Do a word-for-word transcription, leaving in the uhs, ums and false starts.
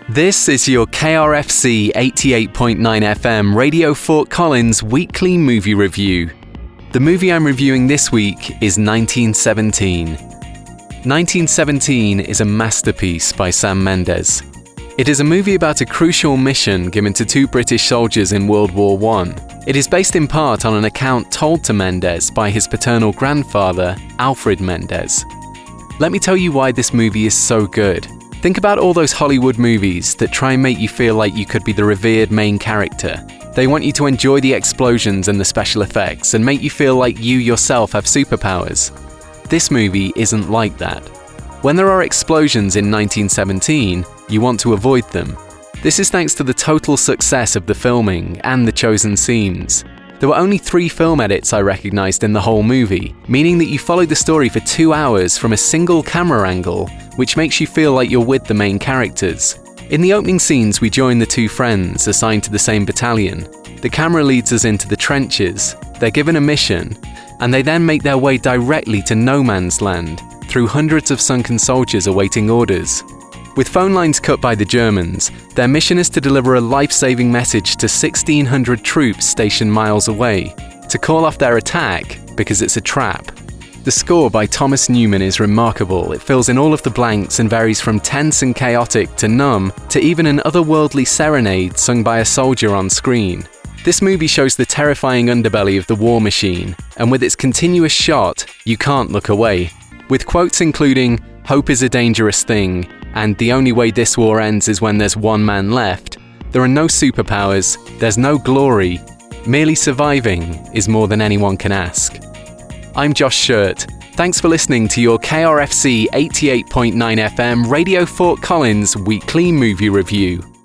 This is your K R F C eighty-eight point nine F M Radio Fort Collins weekly movie review. The movie I'm reviewing this week is nineteen seventeen. nineteen seventeen is a masterpiece by Sam Mendes. It is a movie about a crucial mission given to two British soldiers in World War One. It is based in part on an account told to Mendes by his paternal grandfather, Alfred Mendes. Let me tell you why this movie is so good. Think about all those Hollywood movies that try and make you feel like you could be the revered main character. They want you to enjoy the explosions and the special effects and make you feel like you yourself have superpowers. This movie isn't like that. When there are explosions in nineteen seventeen, you want to avoid them. This is thanks to the total success of the filming and the chosen scenes. There were only three film edits I recognised in the whole movie, meaning that you follow the story for two hours from a single camera angle, which makes you feel like you're with the main characters. In the opening scenes, we join the two friends assigned to the same battalion. The camera leads us into the trenches, they're given a mission, and they then make their way directly to no man's land, through hundreds of sunken soldiers awaiting orders. With phone lines cut by the Germans, their mission is to deliver a life-saving message to sixteen hundred troops stationed miles away, to call off their attack because it's a trap. The score by Thomas Newman is remarkable. It fills in all of the blanks and varies from tense and chaotic to numb to even an otherworldly serenade sung by a soldier on screen. This movie shows the terrifying underbelly of the war machine, and with its continuous shot, you can't look away. With quotes including, "Hope is a dangerous thing," and "the only way this war ends is when there's one man left," there are no superpowers, there's no glory. Merely surviving is more than anyone can ask. I'm Josh Shirt. Thanks for listening to your K R F C eighty-eight point nine F M Radio Fort Collins weekly movie review.